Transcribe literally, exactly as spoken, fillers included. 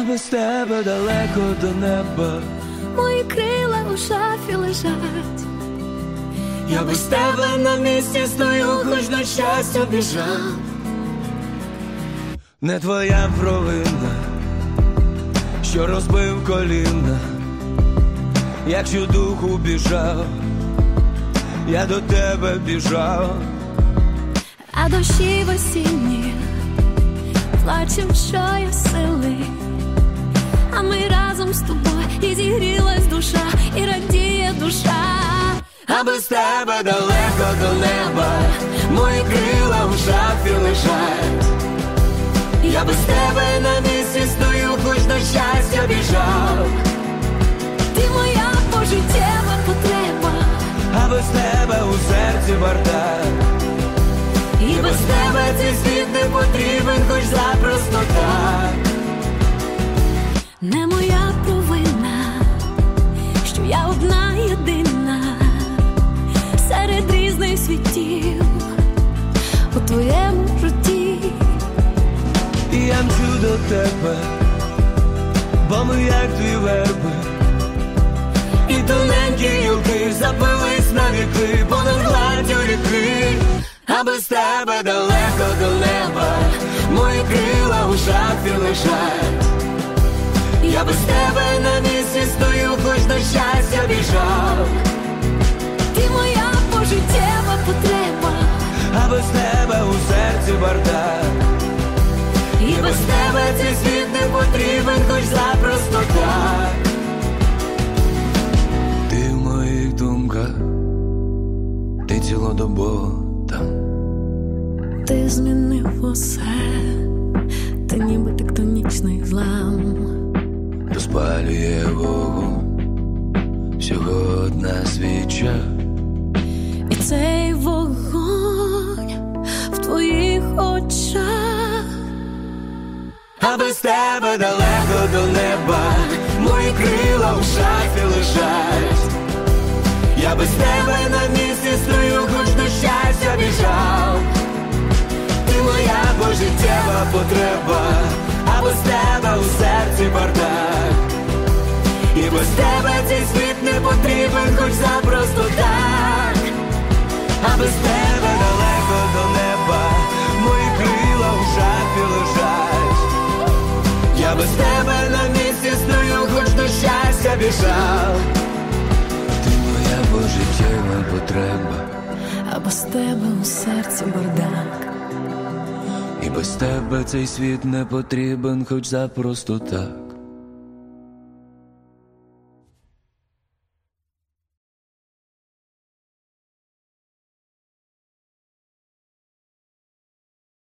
а без тебе далеко до неба. Мої крила у шафі лежать. Я без тебе на місці стою, хоч на щастя біжав. Не твоя провина, що розбив коліна. Якщо духу біжав, я до тебе біжав. А дощі в осінні плачем, що я сили. А ми разом з тобою, і зігрілась душа, і радіє душа. А без тебе далеко до неба, мої крила в шафі лежать. Я без тебе на місці стою, хоч на щастя біжав. Ти моя пожиттєва потреба, а без тебе у серці бардак. І без тебе цей світ не потрібен, хоч запросто так. Не моя провина, що я одна єдина серед різних світів у твоєму житті. І я мчу до тебе, бо ми як дві верби, і тоненькі гілки запились на віки понад гладдю ріки. А без тебе далеко до неба, мої крила у шафі лежать. Я без тебе на місці стою, хоч на щастя біжав. Ти моя пожиттєва потреба, а без тебе у серці бардак. І без тебе цей світ не потрібен, хоч запросто так. Ти в моїх думках, ти цілодобово там. Ти змінив усе, ти ніби тектонічний злам. Розпалює вогонь, всього одна свіча. І цей вогонь в твоїх очах. А без тебе далеко до неба, мої крила в шафі лежать. Я без тебе на місці стою, хоч до щастя біжав. Ти моя пожиттєва потреба, а без тебе у серці бардак. І без тебе цей світ не потрібен, хоч запросто так. А без тебе далеко до неба, мої крила в шафі лежать. Я без тебе на місці стою, хоч до щастя біжав. Ти моя пожиттєва потреба, а без тебе у серці бардак. І без тебе цей світ не потрібен, хоч запросто так.